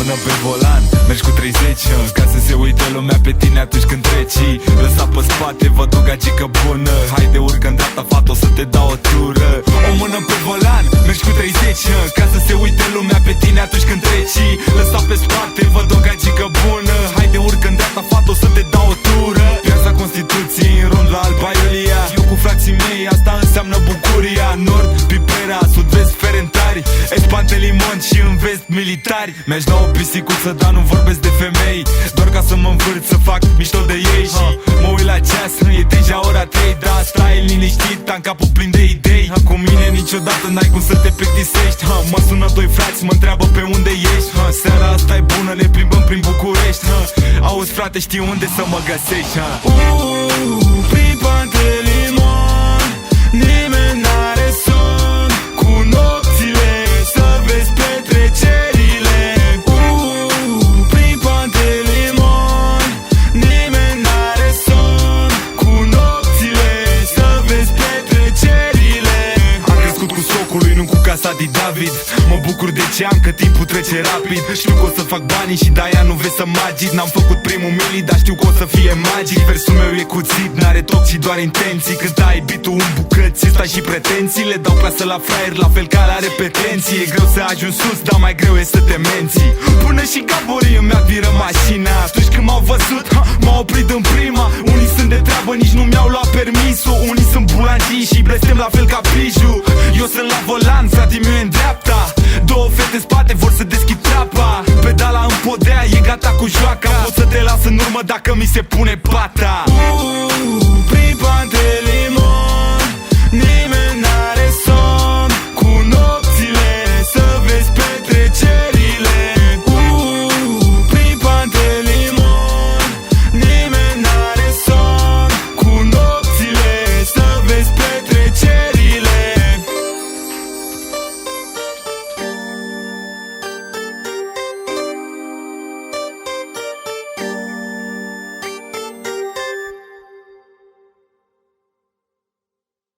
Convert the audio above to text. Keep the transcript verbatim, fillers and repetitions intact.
mână pe volan, mergi cu treizeci, ca să se uite lumea pe tine atunci când treci. Lăsa pe spate, văd o gagică bună, haide urcă în dreapta, fată, o să te dau o tură. O mână pe volan, mergi cu treizeci, ca să se uite lumea pe tine atunci când treci. Lăsa pe spate, văd o gagică bună, haide urcă în dreapta, fată, o să te dau o tură. Piața Constituției, în rond la Alba Iulia, eu cu frații mei, asta înseamnă bucuria. Nord, Pipera, sud-vest, Ferentari, est, Pantelimon și în vest militari. Mi-aș da o pisicuță, dar nu vorbesc de femei, doar ca să mă învârt, să fac mișto de ei. Și mă uit la ceas, e deja ora trei, dar stai liniștit, am capul plin de idei. Cu mine niciodată n-ai cum să te plictisești. Mă sună doi frați, mă întreabă pe unde ești. Seara asta e bună, ne plimbăm prin București. Auzi frate, știi unde să mă găsești? Uuu, prin Pantelimon, nimeni n-are somn, cu nopțile să vezi petrecerile. Uuu, prin Pantelimon, nimeni n-are somn, cu nopțile să vezi petrecerile. Am crescut cu socului, nu cu casa din David. Mă bucur de ce am, că timpul trece rapid. Știu că o să fac banii și de-aia nu vezi să magit. N-am făcut primul mili, dar știu că o să fie magic. Versul meu e cuțit, n-are toc și doar intenții. Când ai beat-ul în bucăți, stai și pretenții. Le dau clasă la fraier, la fel ca la repetenții. E greu să ajungi sus, dar mai greu e să te menții. Până și gaborii îmi admiră mașina. Atunci când m-au văzut, ha, m-au oprit în prima. Unii sunt de treabă, nici nu mi-au luat permisul. Unii sunt bulanjii și blestem la fel ca Piju. Eu sunt la volan, fratele meu e în dreapta. Două fete în spate vor să deschid trapa. Pedala în podea, e gata cu joaca. Pot să te las în urmă dacă mi se pune pat.